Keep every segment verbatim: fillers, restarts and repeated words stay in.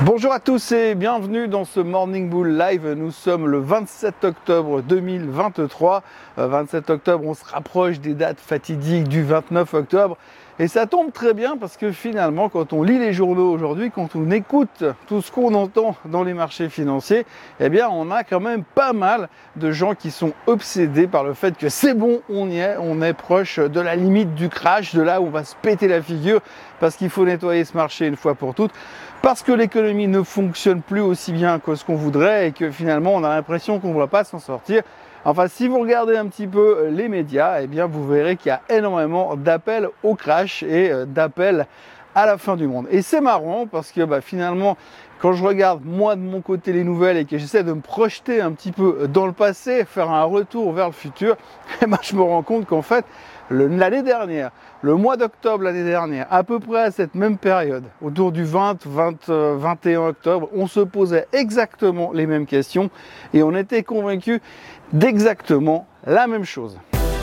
Bonjour à tous et bienvenue dans ce Morning Bull Live. Nous sommes le vingt-sept octobre deux mille vingt-trois. Euh, vingt-sept octobre, on se rapproche des dates fatidiques du vingt-neuf octobre. Et ça tombe très bien parce que finalement, quand on lit les journaux aujourd'hui, quand on écoute tout ce qu'on entend dans les marchés financiers, eh bien, on a quand même pas mal de gens qui sont obsédés par le fait que c'est bon, on y est, on est proche de la limite du crash, de là où on va se péter la figure parce qu'il faut nettoyer ce marché une fois pour toutes, parce que l'économie ne fonctionne plus aussi bien que ce qu'on voudrait et que finalement, on a l'impression qu'on ne va pas s'en sortir. Enfin, si vous regardez un petit peu les médias, eh bien, vous verrez qu'il y a énormément d'appels au crash et d'appels à la fin du monde. Et c'est marrant parce que bah, finalement, quand je regarde moi de mon côté les nouvelles et que j'essaie de me projeter un petit peu dans le passé, faire un retour vers le futur, eh ben, je me rends compte qu'en fait, l'année dernière, le mois d'octobre l'année dernière, à peu près à cette même période, autour du vingt, vingt, vingt et un octobre, on se posait exactement les mêmes questions et on était convaincus d'exactement la même chose.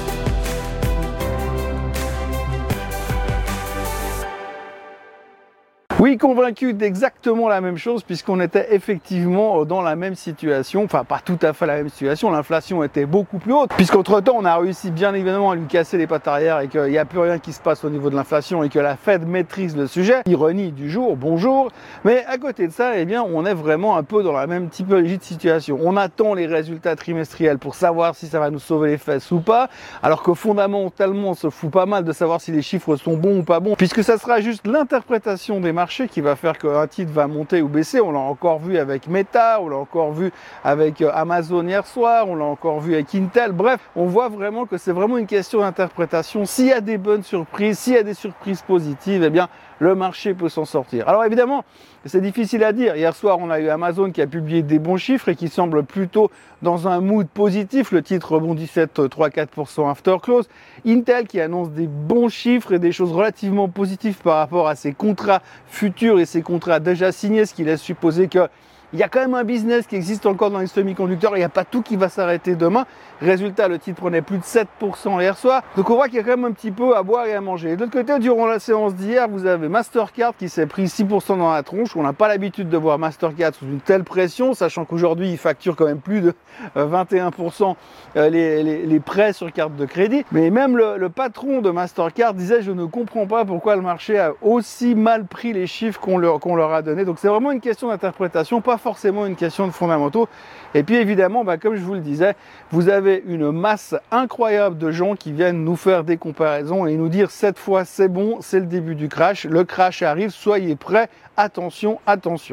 Oui, convaincu d'exactement la même chose puisqu'on était effectivement dans la même situation, enfin pas tout à fait la même situation, l'inflation était beaucoup plus haute puisqu'entre-temps on a réussi bien évidemment à lui casser les pattes arrière et qu'il n'y a plus rien qui se passe au niveau de l'inflation et que la Fed maîtrise le sujet. Ironie du jour, bonjour, mais à côté de ça, eh bien on est vraiment un peu dans la même typologie de situation. On attend les résultats trimestriels pour savoir si ça va nous sauver les fesses ou pas, alors que fondamentalement on se fout pas mal de savoir si les chiffres sont bons ou pas bons, puisque ça sera juste l'interprétation des marchés qui va faire qu'un titre va monter ou baisser. On l'a encore vu avec Meta, on l'a encore vu avec Amazon hier soir, on l'a encore vu avec Intel. Bref, on voit vraiment que c'est vraiment une question d'interprétation. S'il y a des bonnes surprises, s'il y a des surprises positives, eh bien, le marché peut s'en sortir. Alors évidemment, c'est difficile à dire. Hier soir, on a eu Amazon qui a publié des bons chiffres et qui semble plutôt dans un mood positif. Le titre rebondissait trois à quatre pour cent after close. Intel qui annonce des bons chiffres et des choses relativement positives par rapport à ses contrats futurs et ses contrats déjà signés, ce qui laisse supposer que il y a quand même un business qui existe encore dans les semi-conducteurs, il n'y a pas tout qui va s'arrêter demain. Résultat, le titre prenait plus de sept pour cent hier soir. Donc on voit qu'il y a quand même un petit peu à boire et à manger. Et de l'autre côté, durant la séance d'hier, vous avez Mastercard qui s'est pris six pour cent dans la tronche. On n'a pas l'habitude de voir Mastercard sous une telle pression, sachant qu'aujourd'hui, il facture quand même plus de vingt et un pour cent les, les, les prêts sur carte de crédit. Mais même le, le patron de Mastercard disait « Je ne comprends pas pourquoi le marché a aussi mal pris les chiffres qu'on leur, qu'on leur a donnés. » Donc c'est vraiment une question d'interprétation, pas forcément une question de fondamentaux. Et puis évidemment, bah, comme je vous le disais, vous avez une masse incroyable de gens qui viennent nous faire des comparaisons et nous dire cette fois c'est bon, c'est le début du crash, le crash arrive, soyez prêts, attention, attention.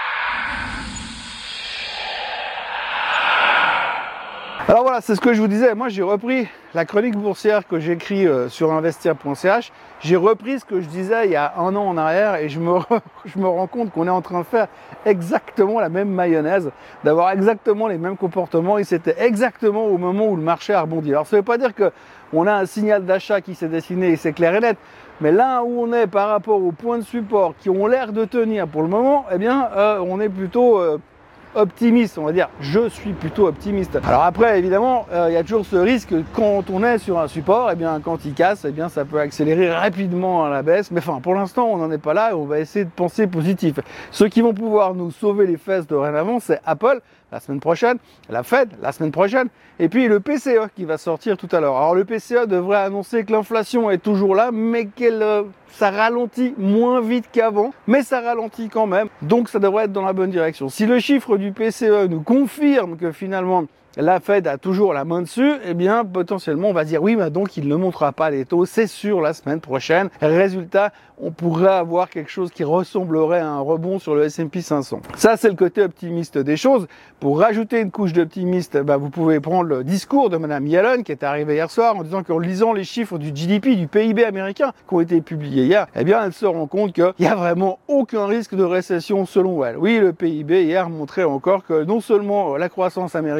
Alors voilà, c'est ce que je vous disais. Moi, j'ai repris la chronique boursière que j'écris euh, sur investir point c h. J'ai repris ce que je disais il y a un an en arrière et je me, re... je me rends compte qu'on est en train de faire exactement la même mayonnaise, d'avoir exactement les mêmes comportements et c'était exactement au moment où le marché a rebondi. Alors, ça ne veut pas dire qu'on a un signal d'achat qui s'est dessiné et c'est clair et net, mais là où on est par rapport aux points de support qui ont l'air de tenir pour le moment, eh bien, euh, on est plutôt... Euh, optimiste, on va dire, je suis plutôt optimiste. Alors après, évidemment, il euh, y a toujours ce risque quand on est sur un support, et eh bien quand il casse, et eh bien ça peut accélérer rapidement à la baisse. Mais enfin, pour l'instant, on n'en est pas là et on va essayer de penser positif. Ceux qui vont pouvoir nous sauver les fesses dorénavant, c'est Apple la semaine prochaine, la Fed la semaine prochaine, et puis le P C E qui va sortir tout à l'heure. Alors le P C E devrait annoncer que l'inflation est toujours là, mais qu'elle euh, ça ralentit moins vite qu'avant, mais ça ralentit quand même, donc ça devrait être dans la bonne direction. Si le chiffre du P C E nous confirme que finalement la Fed a toujours la main dessus, eh bien potentiellement on va dire oui, mais donc il ne montrera pas les taux, c'est sûr, la semaine prochaine. Résultat, on pourrait avoir quelque chose qui ressemblerait à un rebond sur le S and P cinq cents. Ça, c'est le côté optimiste des choses. Pour rajouter une couche d'optimiste, bah, vous pouvez prendre le discours de Madame Yellen qui est arrivée hier soir en disant qu'en lisant les chiffres du G D P, du P I B américain qui ont été publiés hier, eh bien elle se rend compte qu'il n'y a vraiment aucun risque de récession selon elle. Oui, le P I B hier montrait encore que non seulement la croissance américaine était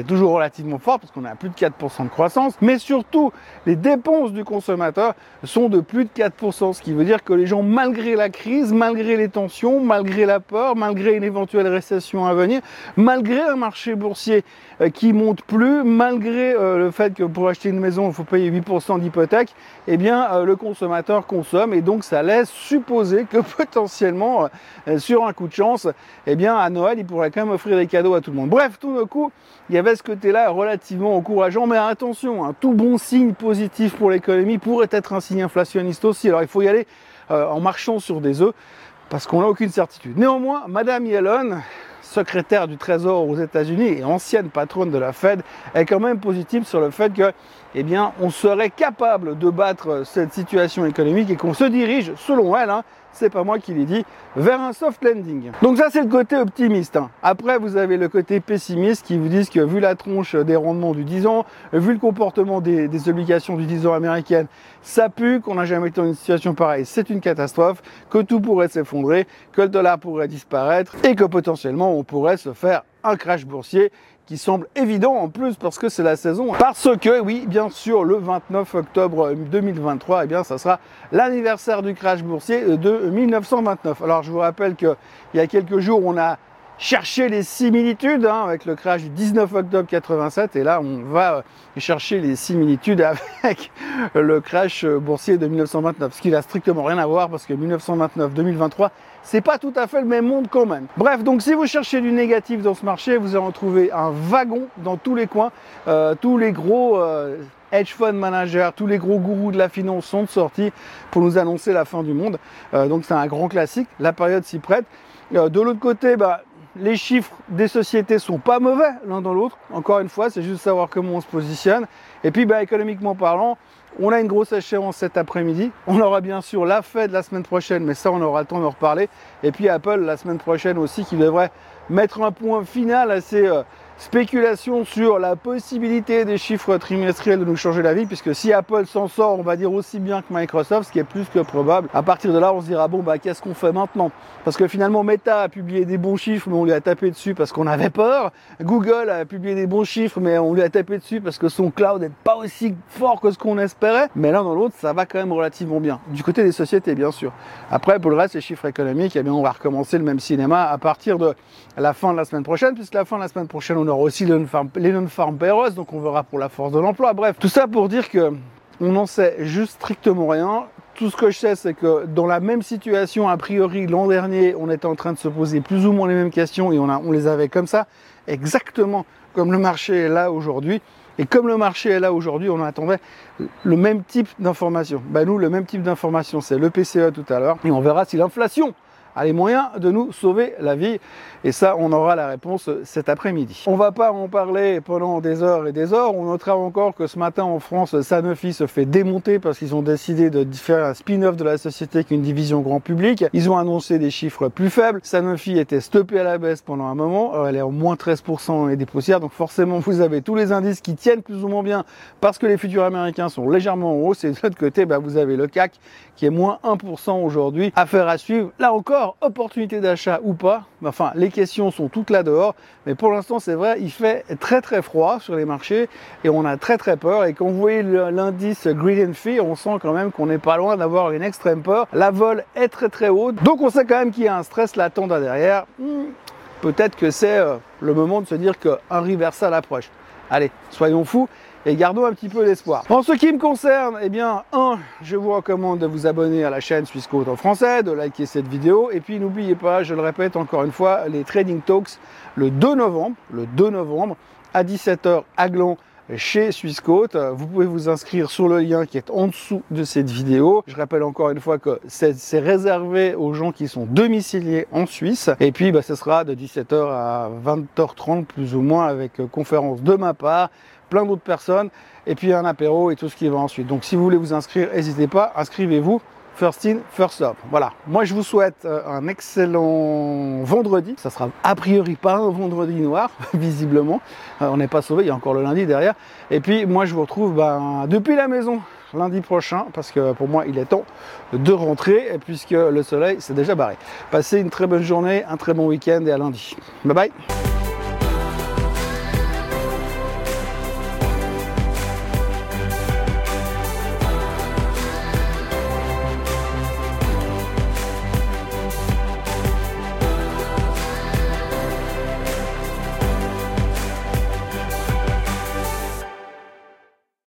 est toujours relativement forte parce qu'on est à plus de quatre pour cent de croissance, mais surtout les dépenses du consommateur sont de plus de quatre pour cent, ce qui veut dire que les gens, malgré la crise, malgré les tensions, malgré la peur, malgré une éventuelle récession à venir, malgré un marché boursier euh, qui monte plus, malgré euh, le fait que pour acheter une maison il faut payer huit pour cent d'hypothèque, eh bien euh, le consommateur consomme, et donc ça laisse supposer que potentiellement euh, sur un coup de chance, eh bien à Noël il pourrait quand même offrir des cadeaux à tout le monde. Bref, tout d'un coup il y avait ce côté-là relativement encourageant, mais attention, un tout bon signe positif pour l'économie pourrait être un signe inflationniste aussi. Alors il faut y aller euh, en marchant sur des œufs, parce qu'on n'a aucune certitude. Néanmoins, Madame Yellen, secrétaire du Trésor aux États-Unis et ancienne patronne de la Fed, est quand même positive sur le fait que, eh bien, on serait capable de battre cette situation économique et qu'on se dirige, selon elle, hein, c'est pas moi qui l'ai dit, vers un soft landing. Donc ça, c'est le côté optimiste, hein. Après, vous avez le côté pessimiste qui vous disent que vu la tronche des rendements du dix ans, vu le comportement des, des obligations du dix ans américaines, ça pue, qu'on n'a jamais été dans une situation pareille, c'est une catastrophe, que tout pourrait s'effondrer, que le dollar pourrait disparaître et que potentiellement on pourrait se faire un crash boursier qui semble évident en plus parce que c'est la saison. Parce que oui, bien sûr, le vingt-neuf octobre deux mille vingt-trois, eh bien, ça sera l'anniversaire du crash boursier de mille neuf cent vingt-neuf. Alors, je vous rappelle qu'il y a quelques jours, on a cherché les similitudes hein, avec le crash du dix-neuf octobre quatre-vingt-sept, et là, on va chercher les similitudes avec le crash boursier de mille neuf cent vingt-neuf, ce qui n'a strictement rien à voir parce que mille neuf cent vingt-neuf deux mille vingt-trois, c'est pas tout à fait le même monde quand même. Bref, donc si vous cherchez du négatif dans ce marché, vous allez en trouver un wagon dans tous les coins. Euh, tous les gros euh, hedge fund managers, tous les gros gourous de la finance sont sortis pour nous annoncer la fin du monde. Euh, donc c'est un grand classique, la période s'y prête. Euh, de l'autre côté, bah, les chiffres des sociétés sont pas mauvais l'un dans l'autre. Encore une fois, c'est juste savoir comment on se positionne. Et puis, bah, économiquement parlant, on a une grosse échéance cet après-midi. On aura bien sûr la Fed la semaine prochaine, mais ça, on aura le temps d'en reparler. Et puis Apple la semaine prochaine aussi, qui devrait mettre un point final à ces euh, spéculations sur la possibilité des chiffres trimestriels de nous changer la vie, puisque si Apple s'en sort, on va dire aussi bien que Microsoft, ce qui est plus que probable. À partir de là, on se dira, bon, bah, qu'est-ce qu'on fait maintenant? Parce que finalement, Meta a publié des bons chiffres, mais on lui a tapé dessus parce qu'on avait peur. Google a publié des bons chiffres, mais on lui a tapé dessus parce que son cloud n'est pas aussi fort que ce qu'on espérait. Mais l'un dans l'autre, ça va quand même relativement bien. Du côté des sociétés, bien sûr. Après, pour le reste, les chiffres économiques, eh bien, on va recommencer le même cinéma à partir de la fin de la semaine prochaine, puisque la fin de la semaine prochaine, on aura aussi les non-farm payrolls, donc on verra pour la force de l'emploi. Bref, tout ça pour dire que on n'en sait juste strictement rien. Tout ce que je sais, c'est que dans la même situation, a priori, l'an dernier, on était en train de se poser plus ou moins les mêmes questions et on, a, on les avait comme ça, exactement comme le marché est là aujourd'hui. Et comme le marché est là aujourd'hui, on attendait le même type d'information. Ben nous, le même type d'information, c'est le P C E tout à l'heure. Et on verra si l'inflation a les moyens de nous sauver la vie. Et ça, on aura la réponse cet après-midi. On va pas en parler pendant des heures et des heures. On notera encore que ce matin en France, Sanofi se fait démonter parce qu'ils ont décidé de faire un spin-off de la société avec une division grand public. Ils ont annoncé des chiffres plus faibles. Sanofi était stoppée à la baisse pendant un moment. Alors, elle est en moins treize pour cent et des poussières. Donc forcément, vous avez tous les indices qui tiennent plus ou moins bien parce que les futurs américains sont légèrement en hausse. Et de l'autre côté, bah, vous avez le C A C qui est moins un pour cent aujourd'hui. Affaire à suivre. Là encore, opportunité d'achat ou pas, enfin les questions sont toutes là dehors, mais pour l'instant c'est vrai, il fait très très froid sur les marchés et on a très très peur. Et quand vous voyez l'indice Greed and Fear, on sent quand même qu'on n'est pas loin d'avoir une extrême peur. La vol est très très haute, donc on sait quand même qu'il y a un stress latent derrière. Hmm, peut-être que c'est euh, le moment de se dire qu'un reversal approche. Allez, soyons fous et gardons un petit peu d'espoir. En ce qui me concerne, eh bien, un, je vous recommande de vous abonner à la chaîne Swissquote en français, de liker cette vidéo, et puis n'oubliez pas, je le répète encore une fois, les Trading Talks le deux novembre, le deux novembre, à dix-sept heures à Gland, chez Swissquote. Vous pouvez vous inscrire sur le lien qui est en dessous de cette vidéo. Je rappelle encore une fois que c'est réservé aux gens qui sont domiciliés en Suisse. Et puis, bah, ce sera de dix-sept heures à vingt heures trente plus ou moins avec conférence de ma part, plein d'autres personnes, et puis un apéro et tout ce qui va ensuite. Donc si vous voulez vous inscrire, n'hésitez pas, inscrivez-vous. First in, first up. Voilà. Moi, je vous souhaite un excellent vendredi. Ça sera a priori pas un vendredi noir, visiblement. On n'est pas sauvé, il y a encore le lundi derrière. Et puis, moi, je vous retrouve ben, depuis la maison lundi prochain, parce que pour moi, il est temps de rentrer, puisque le soleil s'est déjà barré. Passez une très bonne journée, un très bon week-end et à lundi. Bye bye.